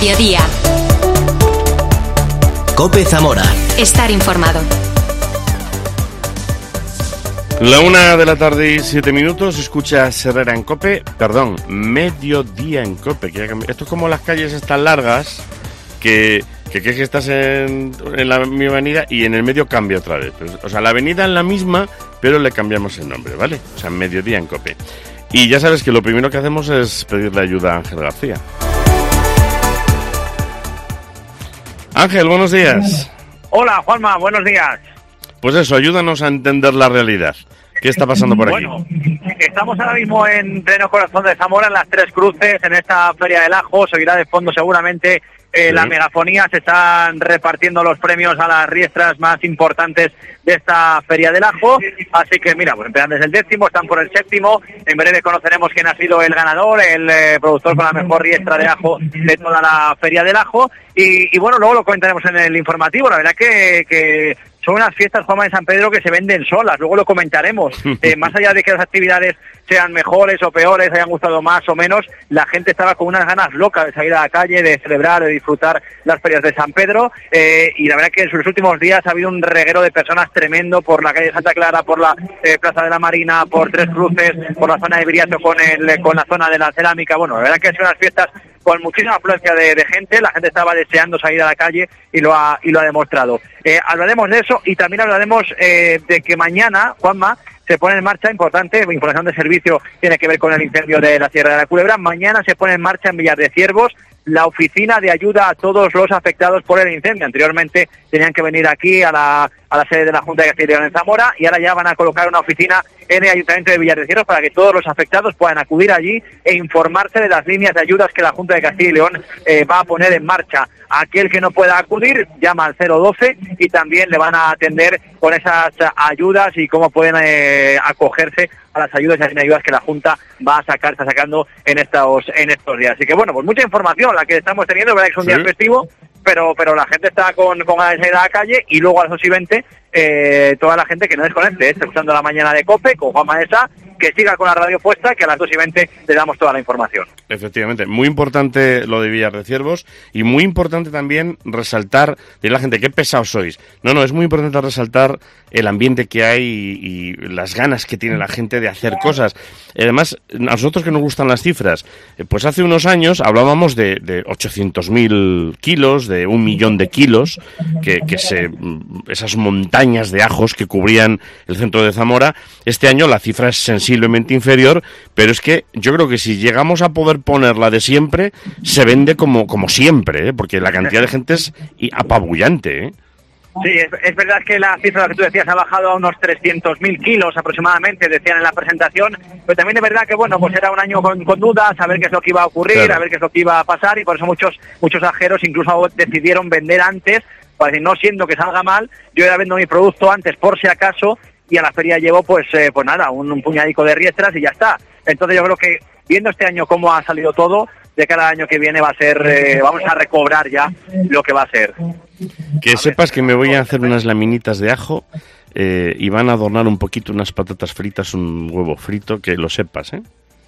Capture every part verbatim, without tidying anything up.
mediodía. COPE Zamora. Estar informado. La una de la tarde y siete minutos, escucha Herrera en COPE, perdón, mediodía en COPE. Que esto es como las calles estas largas, que, que crees que estás en, en la misma avenida y en el medio cambia otra vez. Pues, o sea, la avenida es la misma, pero le cambiamos el nombre, ¿vale? O sea, mediodía en COPE. Y ya sabes que lo primero que hacemos es pedirle ayuda a Ángel García. Ángel, buenos días. Hola, Juanma, buenos días. Pues eso, ayúdanos a entender la realidad. ¿Qué está pasando por aquí? Bueno, estamos ahora mismo en pleno corazón de Zamora, en las Tres Cruces, en esta Feria del Ajo. Se oirá de fondo seguramente eh, sí. La megafonía. Se están repartiendo los premios a las riestras más importantes de esta Feria del Ajo. Así que mira, pues empiezan desde el décimo, están por el séptimo. En breve conoceremos quién ha sido el ganador, el eh, productor con la mejor riestra de ajo de toda la Feria del Ajo. Y, y bueno, luego lo comentaremos en el informativo. La verdad que... que son unas fiestas, Juanma, de San Pedro que se venden solas, luego lo comentaremos. Eh, más allá de que las actividades sean mejores o peores, hayan gustado más o menos, la gente estaba con unas ganas locas de salir a la calle, de celebrar, de disfrutar las ferias de San Pedro, eh, y la verdad que en sus últimos días ha habido un reguero de personas tremendo por la calle Santa Clara, por la eh, Plaza de la Marina, por Tres Cruces, por la zona de Viriato con, el, con la zona de la cerámica. Bueno, la verdad que han sido unas fiestas con muchísima afluencia de, de gente. La gente estaba deseando salir a la calle y lo ha, y lo ha demostrado. Eh, hablaremos de eso y también hablaremos eh, de que mañana, Juanma, se pone en marcha, importante, información de servicio, tiene que ver con el incendio de la Sierra de la Culebra. Mañana se pone en marcha en Villar de Ciervos la oficina de ayuda a todos los afectados por el incendio. Anteriormente tenían que venir aquí a la, a la sede de la Junta de Castilla y León en Zamora, y ahora ya van a colocar una oficina en el Ayuntamiento de Villar de Ciervos para que todos los afectados puedan acudir allí e informarse de las líneas de ayudas que la Junta de Castilla y León eh, va a poner en marcha. Aquel que no pueda acudir llama al cero doce y también le van a atender con esas ayudas y cómo pueden eh, acogerse a las ayudas y a las ayudas que la Junta va a sacar, está sacando en estos en estos días. Así que bueno, pues mucha información la que estamos teniendo, verdad que es un ¿Sí? día festivo, pero pero la gente está con, con ganas de salir a la calle, y luego a las dos y veinte eh, toda la gente que no desconecte, está escuchando la mañana de COPE con Juan Maesa, que siga con la radio puesta, que a las dos y veinte le damos toda la información. Efectivamente, muy importante lo de Villar de Ciervos, y muy importante también resaltar, de la gente, qué pesados sois. No, no, es muy importante resaltar el ambiente que hay y, y las ganas que tiene la gente de hacer cosas. Además, a nosotros que nos gustan las cifras, pues hace unos años hablábamos de, de ochocientos mil kilos, de un millón de kilos, que, que se, esas montañas de ajos que cubrían el centro de Zamora. Este año la cifra es sensiblemente inferior, pero es que yo creo que si llegamos a poder poner la de siempre, se vende como, como siempre, ¿eh? Porque la cantidad de gente es apabullante, ¿eh? Sí, es, es verdad que la cifra que tú decías ha bajado a unos trescientos mil kilos aproximadamente, decían en la presentación, pero también es verdad que, bueno, pues era un año con, con dudas, a ver qué es lo que iba a ocurrir, claro. a ver qué es lo que iba a pasar, y por eso muchos muchos ajeros incluso decidieron vender antes, para decir, no siendo que salga mal, yo ya vendo mi producto antes por si acaso, y a la feria llevo, pues, eh, pues nada, un, un puñadico de riestras y ya está. Entonces yo creo que, viendo este año cómo ha salido todo, de cada año que viene va a ser, eh, vamos a recobrar ya lo que va a ser. Que sepas que me voy a hacer unas laminitas de ajo eh, y van a adornar un poquito unas patatas fritas, un huevo frito, que lo sepas, ¿eh?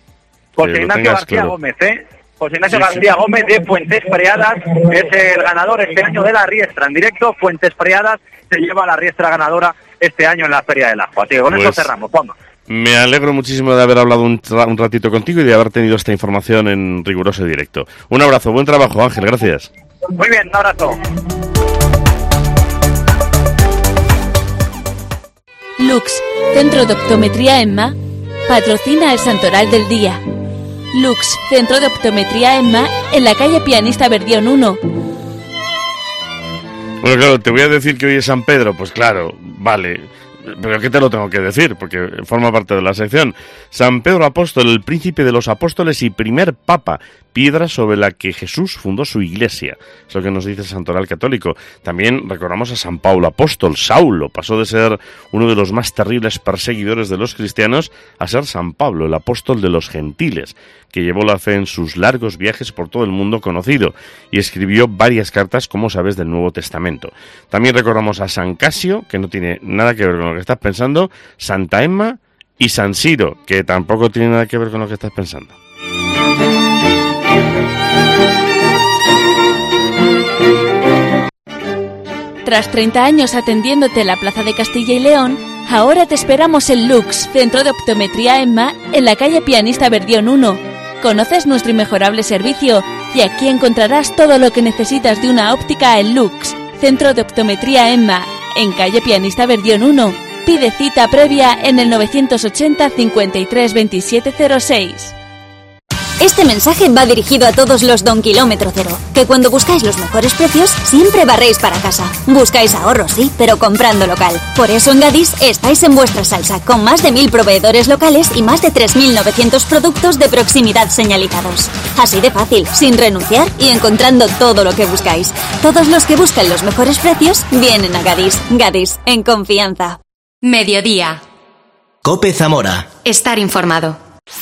José Ignacio García claro. Gómez, ¿eh? José Ignacio sí, García sí. Gómez de Fuentes Preadas es el ganador este año de la riestra. En directo, Fuentes Preadas se lleva la riestra ganadora este año en la Feria del Ajo. Así que con pues... esto cerramos, Juanma. Me alegro muchísimo de haber hablado un, tra- un ratito contigo y de haber tenido esta información en riguroso directo. Un abrazo, buen trabajo, Ángel, gracias. Muy bien, un abrazo. Lux, Centro de Optometría EMMA, patrocina el Santoral del Día. Lux, Centro de Optometría EMMA, en la calle Pianista Berdión uno. Bueno, claro, te voy a decir que hoy es San Pedro, pues claro, vale... Pero ¿qué te lo tengo que decir? Porque forma parte de la sección. San Pedro Apóstol, el príncipe de los apóstoles y primer papa, piedra sobre la que Jesús fundó su iglesia. Es lo que nos dice el Santoral Católico. También recordamos a San Pablo Apóstol. Saulo pasó de ser uno de los más terribles perseguidores de los cristianos a ser San Pablo, el apóstol de los gentiles, que llevó la fe en sus largos viajes por todo el mundo conocido y escribió varias cartas, como sabes, del Nuevo Testamento. También recordamos a San Casio, que no tiene nada que ver con lo que estás pensando, Santa Emma y San Siro, que tampoco tiene nada que ver con lo que estás pensando. Tras treinta años atendiéndote en la Plaza de Castilla y León, ahora te esperamos en Lux, Centro de Optometría Emma, en la calle Pianista Verdión uno. Conoces nuestro inmejorable servicio y aquí encontrarás todo lo que necesitas de una óptica en Lux, Centro de Optometría Emma, en calle Pianista Verdión uno. Pide cita previa en el novecientos ochenta, cincuenta y tres, veintisiete cero seis. Este mensaje va dirigido a todos los Don Kilómetro Cero, que cuando buscáis los mejores precios, siempre barréis para casa. Buscáis ahorros, sí, pero comprando local. Por eso en Gadis estáis en vuestra salsa, con más de mil proveedores locales y más de tres mil novecientos productos de proximidad señalizados. Así de fácil, sin renunciar y encontrando todo lo que buscáis. Todos los que buscan los mejores precios vienen a Gadis. Gadis, en confianza. Mediodía. COPE Zamora. Estar informado.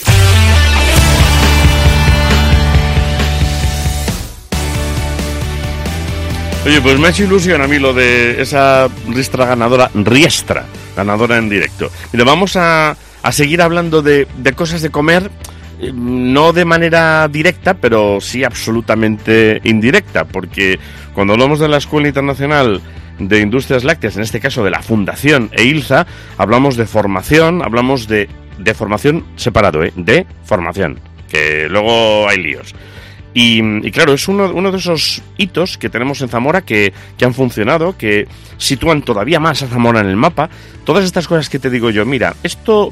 Oye, pues me ha hecho ilusión a mí lo de esa riestra ganadora, riestra ganadora en directo. Mira, vamos a, a seguir hablando de, de cosas de comer, eh, no de manera directa, pero sí absolutamente indirecta, porque cuando hablamos de la Escuela Internacional de Industrias Lácteas, en este caso de la Fundación EILZA, hablamos de formación, hablamos de, de formación separado, ¿eh? de formación, que luego hay líos. Y, y claro, es uno, uno de esos hitos que tenemos en Zamora que, que han funcionado, que sitúan todavía más a Zamora en el mapa. Todas estas cosas que te digo yo, mira, esto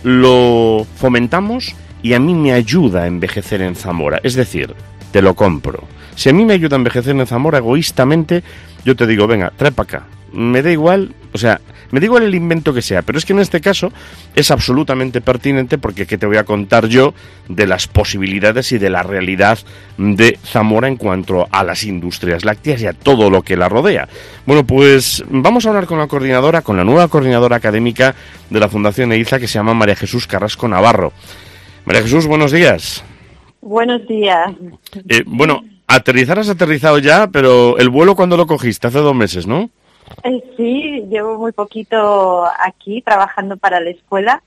lo fomentamos y a mí me ayuda a envejecer en Zamora. Es decir, te lo compro. Si a mí me ayuda a envejecer en Zamora egoístamente, yo te digo, venga, trae para acá. Me da igual, o sea, me da igual el invento que sea, pero es que en este caso es absolutamente pertinente porque ¿qué te voy a contar yo de las posibilidades y de la realidad de Zamora en cuanto a las industrias lácteas y a todo lo que la rodea? Bueno, pues vamos a hablar con la coordinadora, con la nueva coordinadora académica de la Fundación EILZA, que se llama María Jesús Carrasco Navarro. María Jesús, buenos días. Buenos días. Eh, bueno, aterrizar has aterrizado ya, pero el vuelo ¿cuándo lo cogiste? Hace dos meses, ¿no? Eh, sí, llevo muy poquito aquí trabajando para la escuela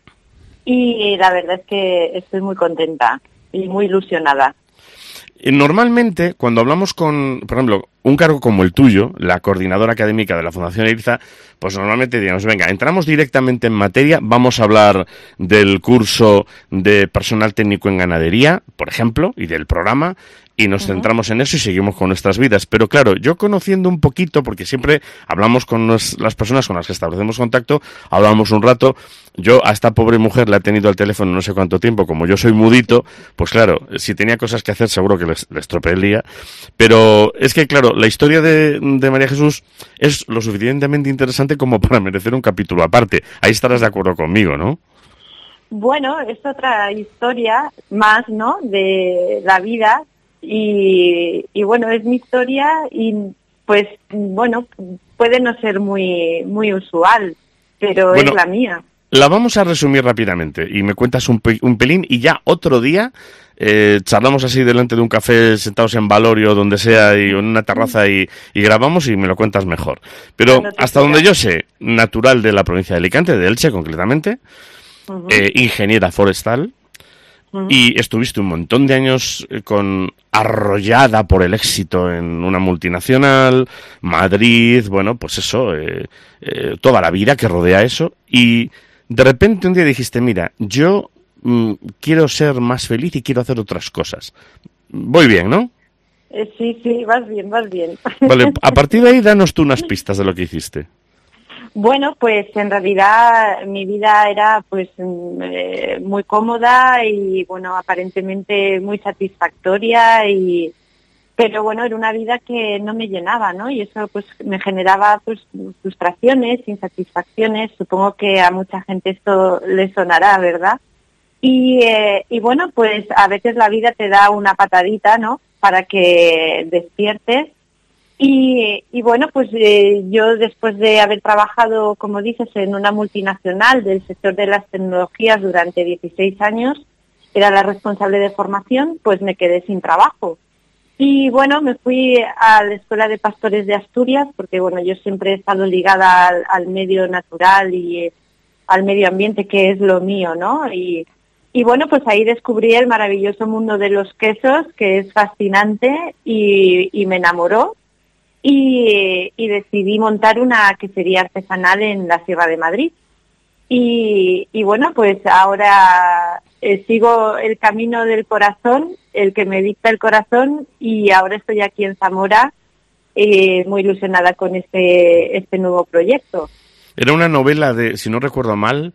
y la verdad es que estoy muy contenta y muy ilusionada. Normalmente, cuando hablamos con, por ejemplo, un cargo como el tuyo, la coordinadora académica de la Fundación EILZA, pues normalmente digamos, venga, entramos directamente en materia, vamos a hablar del curso de personal técnico en ganadería, por ejemplo, y del programa, y nos uh-huh. centramos en eso y seguimos con nuestras vidas. Pero claro, yo conociendo un poquito, porque siempre hablamos con nos, las personas con las que establecemos contacto, hablamos un rato, yo a esta pobre mujer la he tenido al teléfono no sé cuánto tiempo, como yo soy mudito, pues claro, si tenía cosas que hacer seguro que les, les estropeé el día, pero es que claro, la historia de, de María Jesús es lo suficientemente interesante como para merecer un capítulo aparte. Ahí estarás de acuerdo conmigo, ¿no? Bueno, es otra historia más, ¿no?, de la vida. Y, y bueno, es mi historia y pues bueno, puede no ser muy muy usual, pero bueno, es la mía. La vamos a resumir rápidamente y me cuentas un, pe- un pelín y ya otro día eh, charlamos así delante de un café sentados en Valorio, donde sea, y en una terraza y, y grabamos y me lo cuentas mejor. Pero no hasta donde yo sé, natural de la provincia de Alicante, de Elche concretamente, uh-huh. eh, ingeniera forestal. Y estuviste un montón de años con arrollada por el éxito en una multinacional, Madrid, bueno, pues eso, eh, eh, toda la vida que rodea eso. Y de repente un día dijiste, mira, yo mm, quiero ser más feliz y quiero hacer otras cosas. Voy bien, ¿no? Eh, sí, sí, vas bien, vas bien. Vale, a partir de ahí danos tú unas pistas de lo que hiciste. Bueno, pues en realidad mi vida era pues eh, muy cómoda y bueno, aparentemente muy satisfactoria, y pero bueno, era una vida que no me llenaba, ¿no? Y eso pues me generaba pues frustraciones, insatisfacciones. Supongo que a mucha gente esto le sonará, ¿verdad? Y, eh, y bueno, pues a veces la vida te da una patadita, ¿no?, para que despiertes. Y, y bueno, pues eh, yo después de haber trabajado, como dices, en una multinacional del sector de las tecnologías durante dieciséis años, era la responsable de formación, pues me quedé sin trabajo. Y bueno, me fui a la Escuela de Pastores de Asturias, porque bueno, yo siempre he estado ligada al, al medio natural y eh, al medio ambiente, que es lo mío, ¿no? Y, y bueno, pues ahí descubrí el maravilloso mundo de los quesos, que es fascinante y, y me enamoró. y, y decidí montar una quesería artesanal en la Sierra de Madrid. Y, y bueno, pues ahora eh, sigo el camino del corazón, el que me dicta el corazón, y ahora estoy aquí en Zamora, eh, muy ilusionada con este, este nuevo proyecto. Era una novela de, si no recuerdo mal,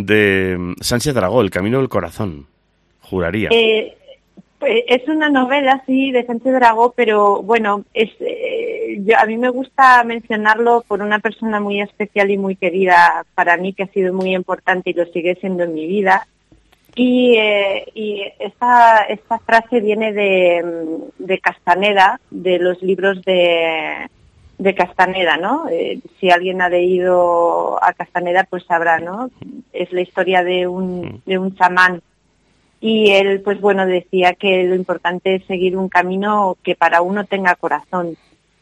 de Sánchez Dragó, El camino del corazón, juraría. Eh, pues es una novela, sí, de Sánchez Dragó, pero bueno, es eh, yo, a mí me gusta mencionarlo por una persona muy especial y muy querida para mí, que ha sido muy importante y lo sigue siendo en mi vida. Y, eh, y esta, esta frase viene de, de Castaneda, de los libros de, de Castaneda, ¿no? Eh, si alguien ha leído a Castaneda, pues sabrá, ¿no? Es la historia de un, de un chamán. Y él, pues bueno, decía que lo importante es seguir un camino que para uno tenga corazón.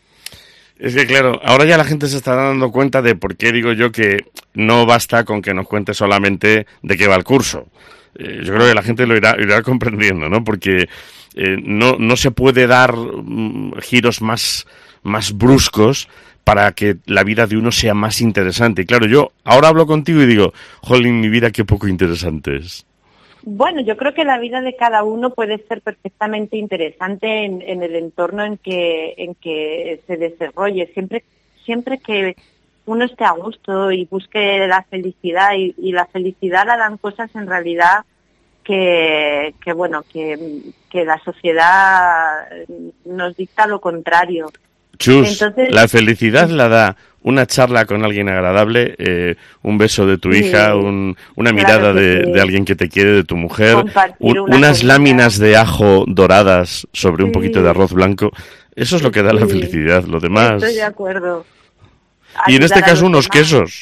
Es que claro, ahora ya la gente se está dando cuenta de por qué digo yo que no basta con que nos cuente solamente de qué va el curso. Eh, yo creo que la gente lo irá, irá comprendiendo, ¿no? Porque eh, no, no se puede dar mm, giros más, más bruscos para que la vida de uno sea más interesante. Y claro, yo ahora hablo contigo y digo, jolín, mi vida qué poco interesante es. Bueno, yo creo que la vida de cada uno puede ser perfectamente interesante en, en el entorno en que en que se desarrolle. Siempre, siempre que uno esté a gusto y busque la felicidad, y, y la felicidad la dan cosas en realidad que, que bueno, que, que la sociedad nos dicta lo contrario. Chus, Entonces, la felicidad la da una charla con alguien agradable, eh, un beso de tu sí, hija, un, una claro mirada que de, sí. de alguien que te quiere, de tu mujer, un, una unas comida. láminas de ajo doradas sobre un Sí. poquito de arroz blanco. Eso es lo que da la Sí. felicidad, lo demás. Estoy de acuerdo. Y en este Ayudar a caso los unos demás. quesos.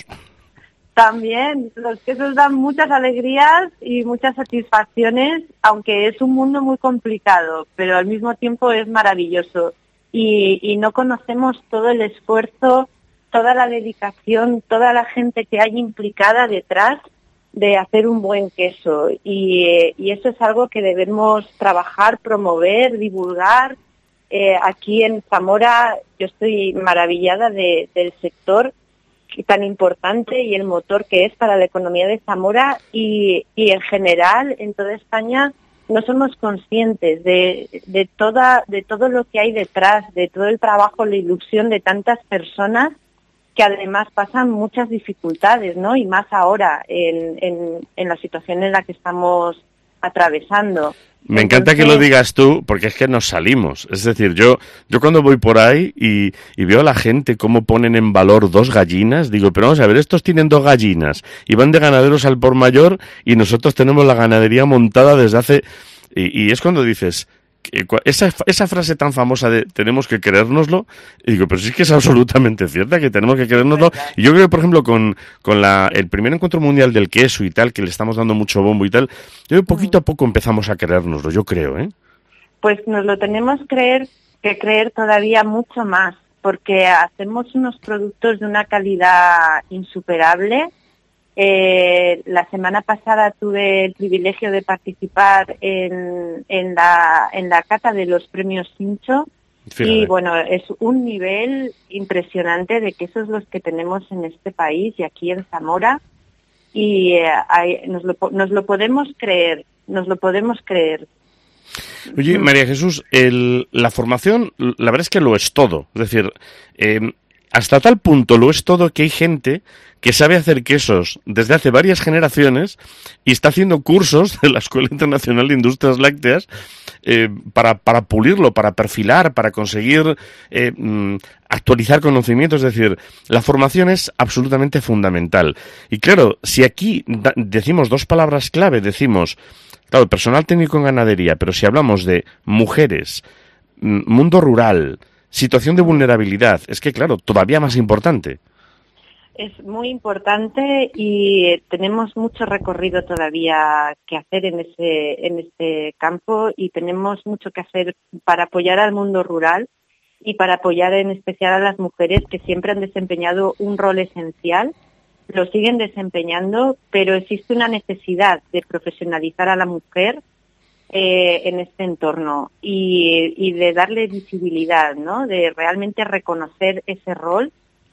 También, los quesos dan muchas alegrías y muchas satisfacciones, aunque es un mundo muy complicado, pero al mismo tiempo es maravilloso. Y, y no conocemos todo el esfuerzo, toda la dedicación, toda la gente que hay implicada detrás de hacer un buen queso. Y, eh, y eso es algo que debemos trabajar, promover, divulgar. Eh, aquí en Zamora yo estoy maravillada de, del sector tan importante y el motor que es para la economía de Zamora, y, y en general en toda España no somos conscientes de, de, toda, de todo lo que hay detrás, de todo el trabajo, la ilusión de tantas personas que además pasan muchas dificultades, ¿no? Y más ahora en, en, en la situación en la que estamos atravesando. Me encanta que lo digas tú, porque es que nos salimos. Es decir, yo yo cuando voy por ahí y, y veo a la gente cómo ponen en valor dos gallinas, digo, pero vamos a ver, estos tienen dos gallinas y van de ganaderos al por mayor y nosotros tenemos la ganadería montada desde hace... Y, y es cuando dices, que, esa, esa frase tan famosa de tenemos que creérnoslo, y digo, pero sí que es absolutamente cierta, que tenemos que creérnoslo. Y yo creo que, por ejemplo, con, con la, el primer encuentro mundial del queso y tal, que le estamos dando mucho bombo y tal, yo creo que poquito a poco empezamos a creérnoslo, yo creo, ¿eh? Pues nos lo tenemos creer, que creer todavía mucho más, porque hacemos unos productos de una calidad insuperable. Eh, la semana pasada tuve el privilegio de participar en, en, la, en la cata de los premios Sincho. Fíjate. Y bueno, es un nivel impresionante de quesos los que tenemos en este país y aquí en Zamora, y eh, hay, nos, lo, nos lo podemos creer, nos lo podemos creer. Oye, María Jesús, el, la formación, la verdad es que lo es todo. Es decir, eh, hasta tal punto lo es todo que hay gente que sabe hacer quesos desde hace varias generaciones y está haciendo cursos de la Escuela Internacional de Industrias Lácteas eh, para, para pulirlo, para perfilar, para conseguir eh, actualizar conocimientos. Es decir, la formación es absolutamente fundamental. Y claro, si aquí da, decimos dos palabras clave, decimos, claro, personal técnico en ganadería, pero si hablamos de mujeres, mundo rural, situación de vulnerabilidad, es que claro, todavía más importante. Es muy importante y tenemos mucho recorrido todavía que hacer en ese en este campo, y tenemos mucho que hacer para apoyar al mundo rural y para apoyar en especial a las mujeres, que siempre han desempeñado un rol esencial, lo siguen desempeñando, pero existe una necesidad de profesionalizar a la mujer eh, en este entorno y, y de darle visibilidad, ¿no? De realmente reconocer ese rol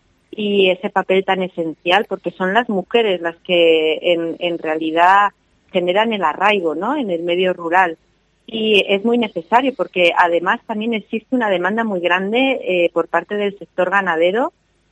y ese papel tan esencial, porque son las mujeres las que en, en realidad generan el arraigo, ¿no? En el medio rural. Y es muy necesario porque además también existe una demanda muy grande eh, por parte del sector ganadero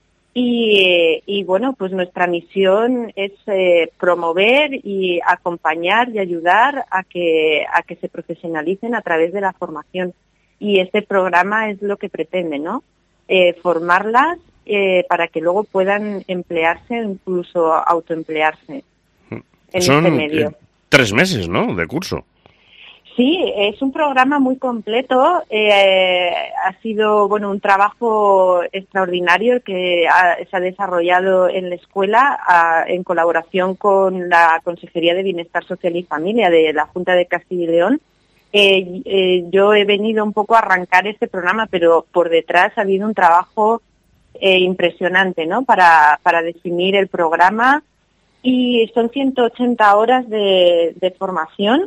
y, eh, y bueno, pues nuestra misión es eh, promover y acompañar y ayudar a que, a que se profesionalicen a través de la formación. Y este programa es lo que pretende, ¿no? Eh, formarlas eh, para que luego puedan emplearse o incluso autoemplearse en Son este medio. Eh, tres meses, ¿no?, de curso. Sí, es un programa muy completo. Eh, ha sido, bueno, un trabajo extraordinario el que ha, se ha desarrollado en la escuela a, en colaboración con la Consejería de Bienestar Social y Familia de la Junta de Castilla y León. Eh, eh, yo he venido un poco a arrancar este programa, pero por detrás ha habido un trabajo eh, impresionante, ¿no? Para, para definir el programa y son ciento ochenta horas de, de formación.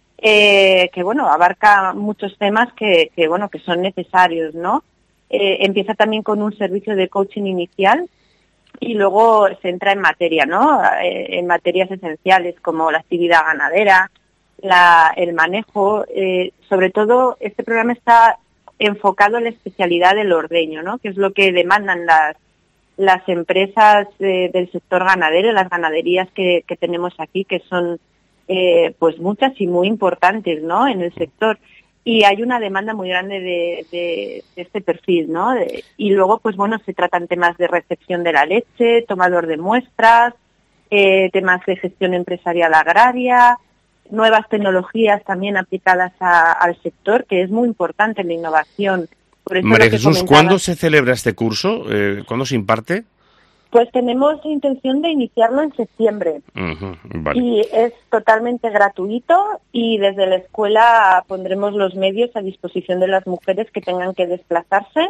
Eh, que bueno, abarca muchos temas que, que bueno, que son necesarios, ¿no? Eh, empieza también con un servicio de coaching inicial y luego se entra en materia, ¿no? Eh, en materias esenciales como la actividad ganadera, la, el manejo, eh, sobre todo este programa está enfocado en la especialidad del ordeño, ¿no? Que es lo que demandan las las empresas eh, del sector ganadero, las ganaderías que, que tenemos aquí, que son Eh, pues muchas y muy importantes, ¿no?, en el sector, y hay una demanda muy grande de, de, de este perfil, ¿no? De, y luego, pues bueno, se tratan temas de recepción de la leche, tomador de muestras, eh, temas de gestión empresarial agraria, nuevas tecnologías también aplicadas a, al sector, que es muy importante en la innovación. Por eso María lo que Jesús, comentaba... ¿cuándo se celebra este curso? Eh, ¿Cuándo se imparte? Pues tenemos intención de iniciarlo en septiembre. Uh-huh, vale. Y es totalmente gratuito y desde la escuela pondremos los medios a disposición de las mujeres que tengan que desplazarse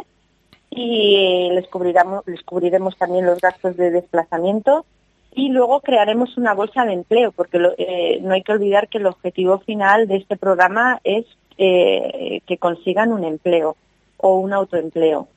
y les cubriremos, les cubriremos también los gastos de desplazamiento y luego crearemos una bolsa de empleo, porque lo, eh, no hay que olvidar que el objetivo final de este programa es eh, que consigan un empleo o un autoempleo.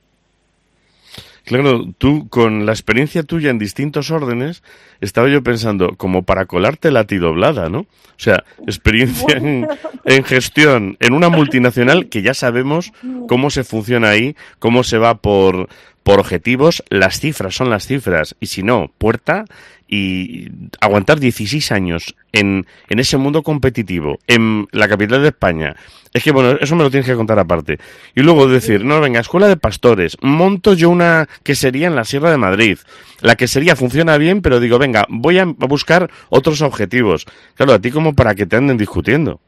Claro, tú, con la experiencia tuya en distintos órdenes, estaba yo pensando, como para colarte la tidoblada, ¿no? O sea, experiencia en, en gestión en una multinacional que ya sabemos cómo se funciona ahí, cómo se va por, por objetivos, las cifras son las cifras, y si no, puerta, y aguantar dieciséis años en, en ese mundo competitivo, en la capital de España. Es que, bueno, eso me lo tienes que contar aparte. Y luego decir, no, venga, escuela de pastores, monto yo una quesería en la Sierra de Madrid. La quesería funciona bien, pero digo, venga, voy a buscar otros objetivos. Claro, a ti como para que te anden discutiendo.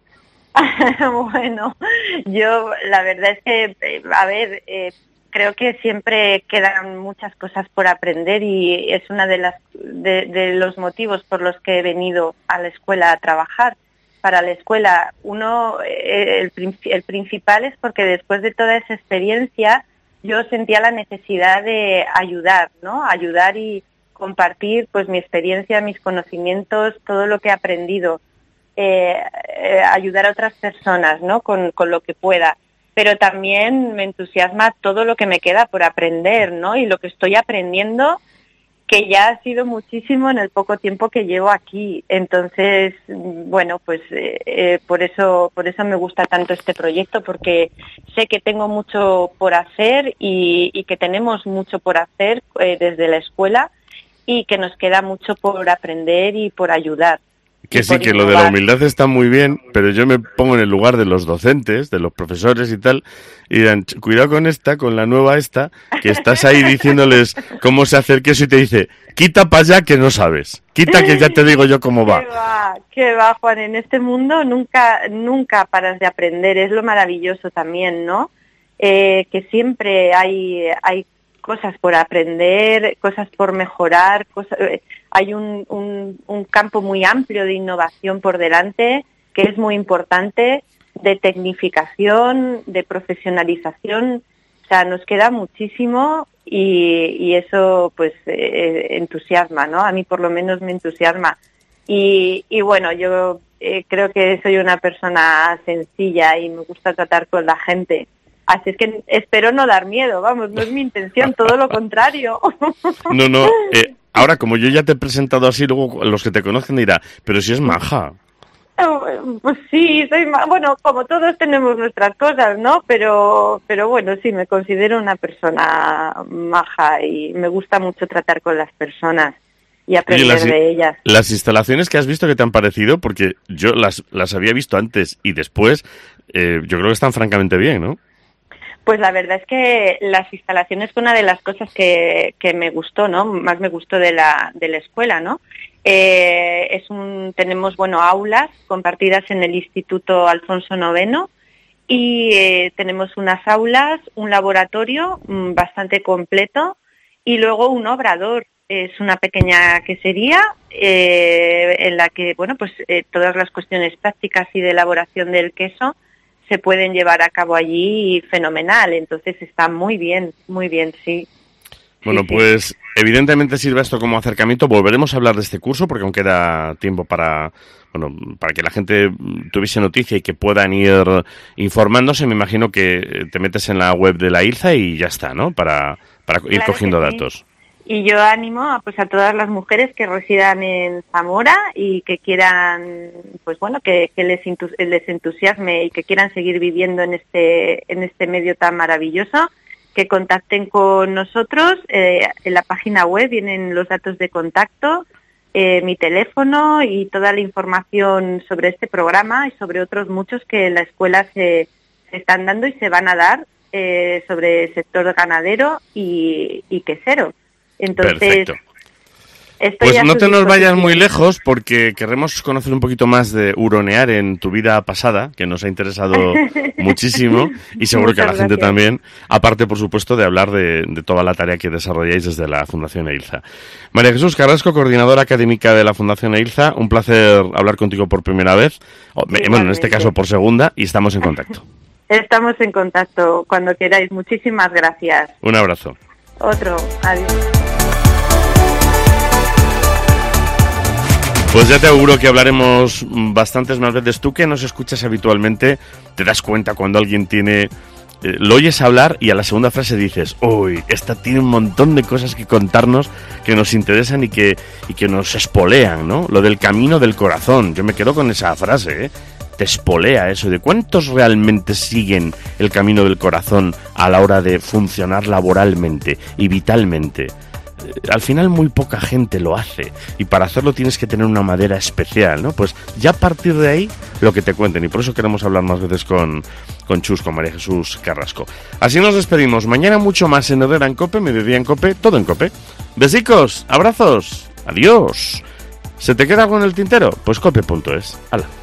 Bueno, yo la verdad es que, a ver, eh, creo que siempre quedan muchas cosas por aprender y es una de las de, de los motivos por los que he venido a la escuela a trabajar. Para la escuela, uno, el, el principal es porque después de toda esa experiencia yo sentía la necesidad de ayudar, ¿no? Ayudar y compartir pues mi experiencia, mis conocimientos, todo lo que he aprendido, eh, eh, ayudar a otras personas, ¿no? Con, con lo que pueda. Pero también me entusiasma todo lo que me queda por aprender, ¿no? Y lo que estoy aprendiendo, que ya ha sido muchísimo en el poco tiempo que llevo aquí. Entonces, bueno, pues eh, eh, por eso por eso me gusta tanto este proyecto, porque sé que tengo mucho por hacer y, y que tenemos mucho por hacer eh, desde la escuela y que nos queda mucho por aprender y por ayudar. Que sí, que lo de la humildad está muy bien, pero yo me pongo en el lugar de los docentes, de los profesores y tal, y dirán, cuidado con esta, con la nueva esta, que estás ahí diciéndoles cómo se hace el queso y te dice, quita para allá que no sabes, quita que ya te digo yo cómo va. ¿Qué va? ¿Qué va, Juan? En este mundo nunca, nunca paras de aprender, es lo maravilloso también, ¿no? Eh, que siempre hay, hay cosas por aprender, cosas por mejorar, cosas, hay un, un, un campo muy amplio de innovación por delante, que es muy importante, de tecnificación, de profesionalización, o sea, nos queda muchísimo y, y eso pues eh, entusiasma, ¿no? A mí por lo menos me entusiasma. Y, y bueno, yo eh, creo que soy una persona sencilla y me gusta tratar con la gente. Así es que espero no dar miedo, vamos, no es mi intención, todo lo contrario. No, no, eh, ahora como yo ya te he presentado así, luego los que te conocen dirán, pero si es maja. Pues sí, soy ma- bueno, como todos tenemos nuestras cosas, ¿no? Pero, pero bueno, sí, me considero una persona maja y me gusta mucho tratar con las personas y aprender Oye, las, de ellas. Las instalaciones que has visto, ¿qué te han parecido? Porque yo las, las había visto antes y después, eh, yo creo que están francamente bien, ¿no? Pues la verdad es que las instalaciones fue una de las cosas que, que me gustó, ¿no? Más me gustó de la, de la escuela, ¿no? Eh, es un, tenemos, bueno, aulas compartidas en el Instituto Alfonso noveno y eh, tenemos unas aulas, un laboratorio mmm, bastante completo y luego un obrador. Es una pequeña quesería eh, en la que, bueno, pues eh, todas las cuestiones prácticas y de elaboración del queso se pueden llevar a cabo allí fenomenal. Entonces está muy bien, muy bien, sí. Bueno, sí, sí. pues evidentemente sirve esto como acercamiento. Volveremos a hablar de este curso porque aún queda tiempo para, bueno, para que la gente tuviese noticia y que puedan ir informándose. Me imagino que te metes en la web de la ILZA y ya está, ¿no? Para, para ir Claro cogiendo que sí. datos. Y yo animo a, pues, a todas las mujeres que residan en Zamora y que quieran, pues bueno, que, que les, intu- les entusiasme y que quieran seguir viviendo en este, en este medio tan maravilloso, que contacten con nosotros. Eh, en la página web vienen los datos de contacto, eh, mi teléfono y toda la información sobre este programa y sobre otros muchos que en la escuela se, se están dando y se van a dar eh, sobre el sector ganadero y, y quesero. Entonces, perfecto. Estoy Pues a no su te nos vayas disposición. muy lejos porque queremos conocer un poquito más de huronear en tu vida pasada, que nos ha interesado muchísimo y seguro que a la Muchas gente gracias. también, aparte por supuesto de hablar de, de toda la tarea que desarrolláis desde la Fundación EILZA. María Jesús Carrasco, coordinadora académica de la Fundación EILZA, un placer hablar contigo por primera vez, o, me- bueno, en este caso por segunda, y estamos en contacto. Estamos en contacto cuando queráis. Muchísimas gracias. Un abrazo. Otro. Adiós. Pues ya te auguro que hablaremos bastantes más veces. Tú que nos escuchas habitualmente, te das cuenta cuando alguien tiene... Eh, lo oyes hablar y a la segunda frase dices, uy, esta tiene un montón de cosas que contarnos que nos interesan y que, y que nos espolean, ¿no? Lo del camino del corazón. Yo me quedo con esa frase, ¿eh? Te espolea eso. ¿De cuántos realmente siguen el camino del corazón a la hora de funcionar laboralmente y vitalmente? Al final muy poca gente lo hace y para hacerlo tienes que tener una madera especial, ¿no? Pues ya a partir de ahí lo que te cuenten y por eso queremos hablar más veces con, con Chus, con María Jesús Carrasco. Así nos despedimos. Mañana mucho más en Herrera en COPE, Mediodía en COPE, todo en COPE. Besicos, abrazos, adiós. ¿Se te queda algo en el tintero? Pues cope punto es. Hala.